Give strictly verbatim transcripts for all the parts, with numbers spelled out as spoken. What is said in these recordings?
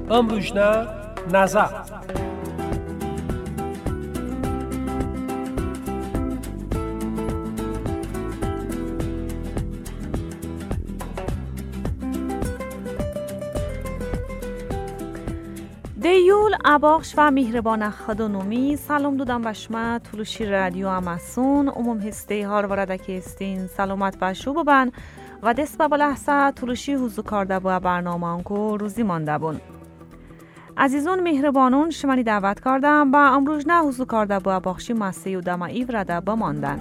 امروزنا نظر. دیول اباخش و مهربان خدانومی سلام دودم بشما تلوشی رادیو اماسون عموم هستی هار وردکی استین سلامت بشو ببن و دست به بلحظه تلوشی حضور کرده با برنامه انکو روزی مانده بون. عزیزون مهربانون شمانی دعوت کردم با امروز نه حضور کرده با بخشی مسیح و دمایی ورده بماندن.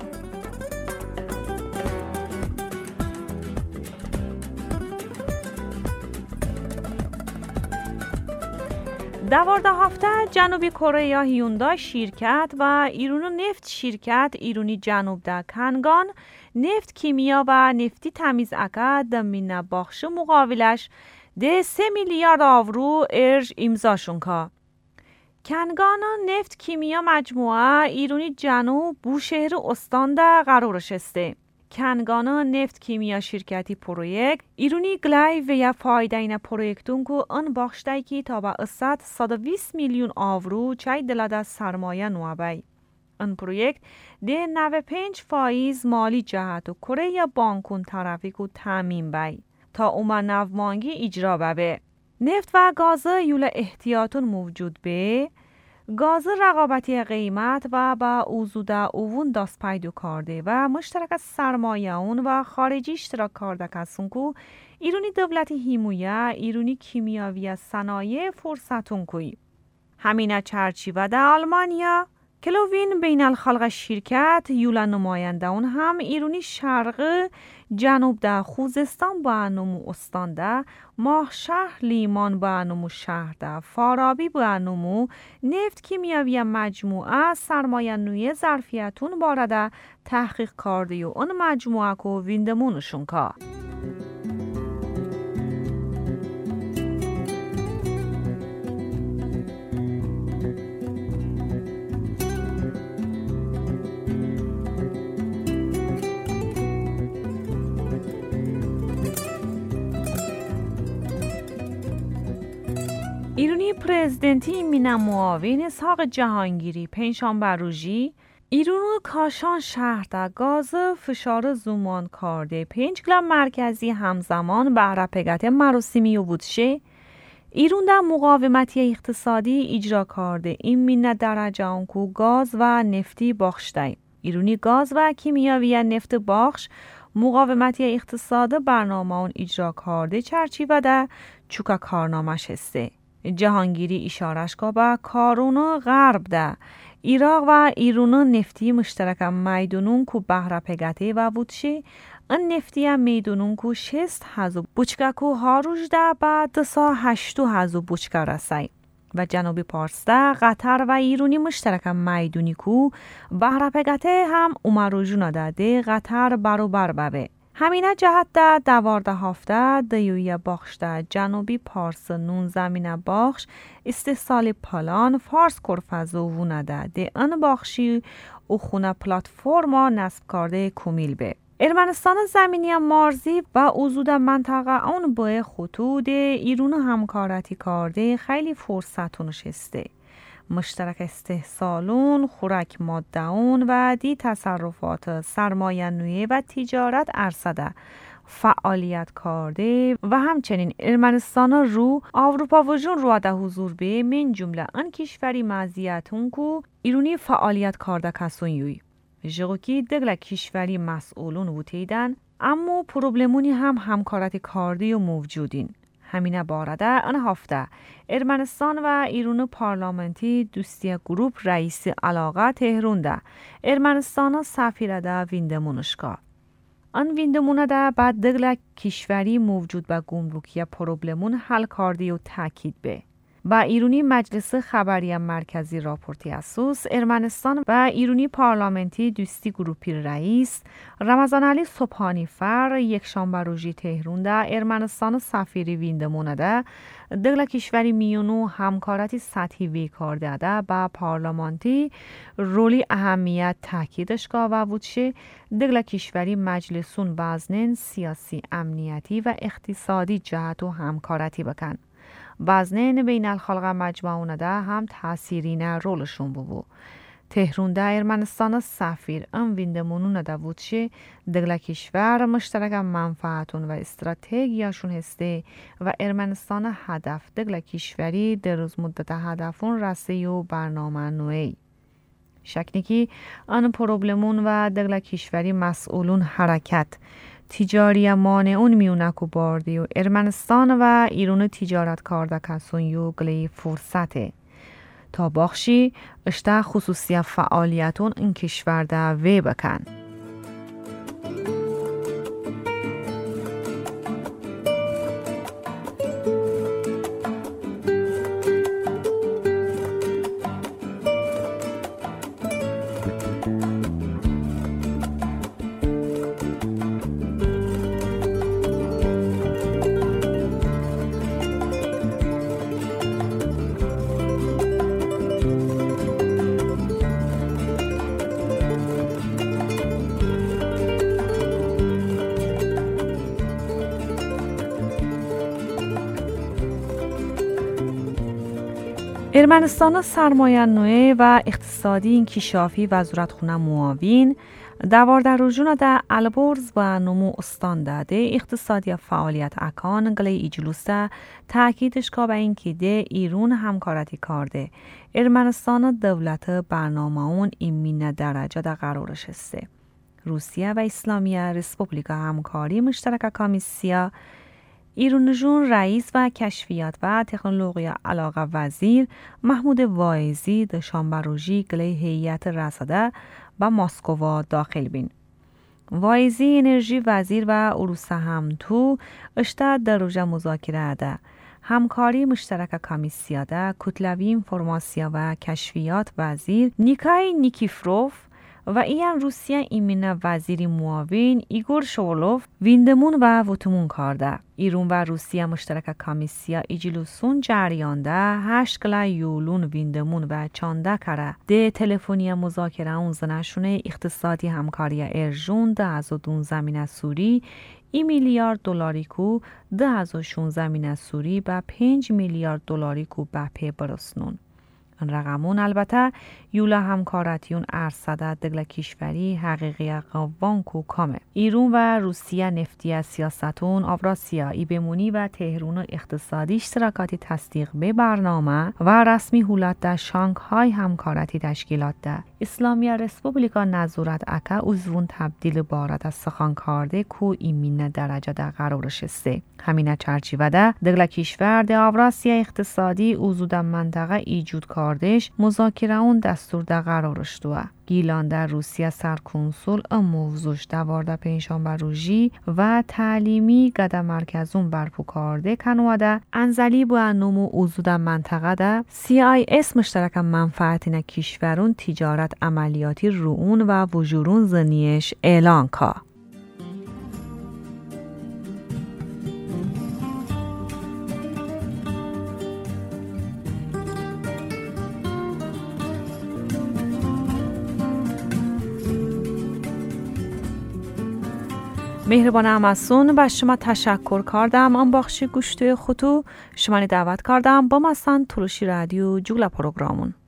دوارده هفته جنوبی کره هیوندا شرکت و ایرون نفت شرکت ایرونی جنوب ده کنگان نفت کیمیا و نفتی تمیز اکا دمین باخش مقابلش ده سه میلیارد آورو ارج امضاشون که کنگان نفت کیمیا مجموعه ایرونی جنوب بو شهر استان ده قرارش استه. کنگان نفت کیمیا شرکتی پروژه ایرونی گلای و یا فایده این پروژکتون که ان بخشتایی که تا به اصد صد و بیست میلیون آورو چای دلده سرمایه نوابی. ان پروژه ده نود و پنج فایز مالی جهت و کره یا بانکون ترافیک و تامین بی تا اوما نومانگی اجرا ببه. نفت و گاز یول احتیاطون موجود به گاز رقابتی قیمت و با اوزوده اوون دست پیدا کرده و مشترک از سرمایه اون و خارجی اشتراک کرده کسون که ایرونی دولتی هیمویه ایرونی کیمیاوی صنایع فرصتون کوی. همینه چرچیوه ده آلمانیا کلووین بین الخلق شرکت یولا نماینده اون هم ایرونی شرق جنوب ده خوزستان با انومو استان ده ماه شهر لیمان با انومو شهر ده فارابی با انومو نفت کیمیاوی مجموعه سرمایه نوی ظرفیتون بارده تحقیق کرده و اون مجموعه که ویندمونشون که ایرونی پرزیدنتی مینا معاون اسحاق جهانگیری پنجشنبه روزی ایرونو کاشان شهر ده گاز فشار زومان کرده پنج گلم مرکزی همزمان بهره پگت مراسمی و بودشه ایرون ده مقاومتی اقتصادی اجرا کرده این مینا درجه اونکو گاز و نفتی باخشده. ایرونی گاز و کیمیاوی نفت باخش مقاومتی اقتصاد برنامه اون اجرا کرده چرچیوه ده چوکا کارنامش هسته. جهانگیری اشارش که با کارون غرب ده عراق و ایران نفتی مشترک میدونون که بهره پگته و بودشی ان نفتی میدونون که شست هزو بوچکا که هاروش ده با دسا هشتو هزو بوچکا رسای و جنوبی پارس ده قطر و ایرانی مشترک میدونی که بهره پگته هم امروجون ده ده قطر برابر ببه. همینه جهت ده دوارده هفته دیوی باخش ده جنوبی پارس نون زمین باخش استحصال پلان فارس کرفز و وونه ده ده ان باخشی او خونه پلاتفورما نصب کرده کمیل به. ارمنستان زمینی مارزی و اوزود منطقه اون با خطوط ایرون همکارتی کرده خیلی فرصتونش استه. مشترک استحصالون، خوراک مادهون و دی تصرفات سرمایه نویی و تجارت ارصده فعالیت کرده و همچنین ارمنستان رو اروپا وجون رو ده حضور به من جمله ان کشوری مزیتون که ایرونی فعالیت کرده کسون یوی جغوکی دگل کشوری مسئولون بودیدن اما پروبلمونی هم همکارتی کرده و موجودین. همینه بارده ان هفته ارمنستان و ایران پارلمانتی دوستی گروپ رئیس علاقه تهران ده ارمنستان سفیر ده ویندمونشکا ان ویندمونه ده بعد دگل کشوری موجود به گمرکی پروبلمون حل کرده و تاکید به با ایرانی مجلس خبری مرکزی راپورتی اسوس ارمنستان و ایرانی پارلمانتی دوستی گروپی رئیس رمضان علی صبحانی فر یک شنبه روزی تهران ده ارمنستان سفیری ویندمونه ده دگل کشوری میونو همکارتی سطحی وی کرده ده با پارلمانتی رولی اهمیت تاکیدش که و بودشه دگل کشوری مجلسون وزنن سیاسی امنیتی و اقتصادی جهت و همکارتی بکن. بزنین بین الخلق مجمعون ده هم تأثیرینه رولشون ببو. تهران ده ارمنستان سفیر ام ویندمونون ده بودشه دگل کشور مشترک منفعتون و استراتژیاشون هسته و ارمنستان هدف دگل کشوری در روز مدت هدفون رسی و برنامه نوعی. شکنیکی آن پروبلمون و دگل کشوری مسئولون حرکت تجاری مانعون میونکو باردی و ارمنستان و ایران تجارت کارده کسون یو گلی فرصته. تا بخشی اشته خصوصی فعالیتون این کشور ده وی بکن. ارمنستان سرمایه نوع و اقتصادی انکشافی وزارتخونه معاون دوار در رجوع ده البرز و نمو استان ده اقتصادی فعالیت اکان گلی ایجلوس ده تأکیدش که به این که ده ایرون همکارتی کرده ارمنستان دولت برنامه اون ایمین درجه ده قرارش هسته. روسیه و اسلامیه رسپوبلیکا همکاری مشترک کمیسیا ایران جون رئیس و کشفیات و تکنولوژی علاقه وزیر محمود واعظی د شانبروژی گلی هیئت رصده با مسکو داخل بین. واعظی انرژی وزیر و عروس هم تو اشته در روژه مذاکره ده. همکاری مشترک کمیسیا ده کتلوی اینفورماسیا و کشفیات وزیر نیکای نیکیفروف و این روسیه ایمین وزیری معاون ایگور شولوف ویندمون و ووتمون کرده. ایران و روسیه مشترک کمیسیا ایجلوسون جریان ده هشت کلا یولون ویندمون و چانده کره ده تلفنی مذاکره اون زنشونه اقتصادی همکاری ارجون ده از دون زمین سوری ای میلیارد دلاری کو ده از شون زمین سوری با پنج میلیارد دلاری کو با پی برسنون. این رقمون البته یولا همکارتیون ارصده دگل کشوری حقیقی قوان کو کامه. ایران و روسیه نفتی سیاستون آوراسیا ای بمونی و تهران اقتصادی اشتراکاتی تصدیق به برنامه و رسمی حولت در شانگهای همکارتی تشکیلات ده. اسلامیه رسپوبلیکا نظارت اکا عضوون تبدیل بارد از سخان کرده کو ایمین درجه در قرارش است. همین چرچیوه ده دگل کشور ده آوراسیا اقتصادی عضو در منطقه ایجود کردش مذاکره اون دستور در قرارش دوه. گیلان در روسیه سرکنسول ام موضوعش دوارده پنجشنبه روزی و تعلیمی گده مرکزون برپو کرده کنواده انزلی با نمو عضو در منطقه ده سی آی اس مشترک منفعت نه کشورون تجارت عملیاتی رون و وجورون زنیش اعلان که. مهربان امسون با شما تشکر کردم. آن بخش گوشت خطو شما دعوت کردم با مثلا تلوشی رادیو جوگلا پروگرامون.